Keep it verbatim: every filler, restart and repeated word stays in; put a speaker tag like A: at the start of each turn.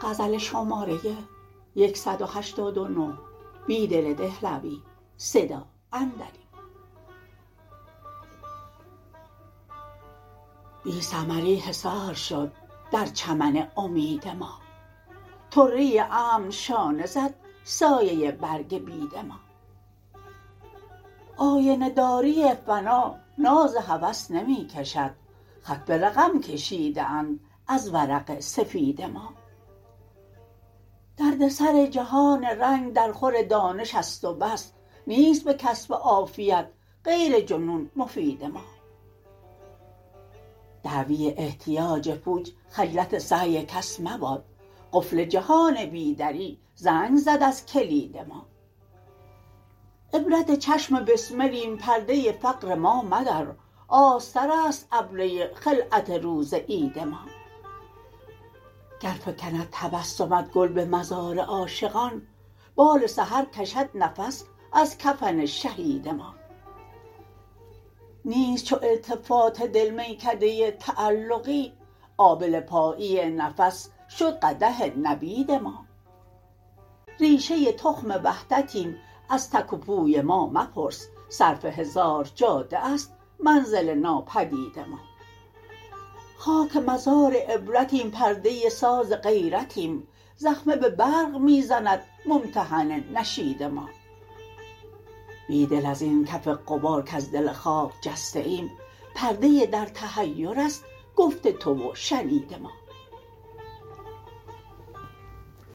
A: غزل شماره صد و هشتاد و نه. بیدل دهلوی. صدا اندری. بی ثمری حصار شد در چمن امید ما، طره امن شانه زد سایه برگ بید ما. آینه داری فنا ناز هوس نمی کشد، خط به رقم کشیده اند از ورق سفید ما. دردسر جهان رنگ در خور دانش است و بس، نیست به کسب عافیت غیر جنون مفید ما. دعوی احتیاج پوچ خجلت سعی کس مباد، قفل جهان بی دری زنگ زد از کلید ما. عبرت چشم بسملیم پرده فقر ما مدر، آستر است ابله خلعت روز عید ما. گر فکند تبسمت گل به مزار عاشقان، بال سحر کشد نفس از کفن شهید ما. نیست چو التفات دل میکده تعلقی، آبله پایی نفس شد قدح نبید ما. ریشه تخم وحدتیم از تک و پوی ما مپرس، صرف هزار جاده است منزل ناپدید ما. خاک مزار عبرتیم پرده ساز غیرتیم، زخمه به برق می زند ممتحن نشید ما. بیدل ازین کف غبار کز دل خاک جسته ایم، پرده در تحیر است گفت تو و شنید ما.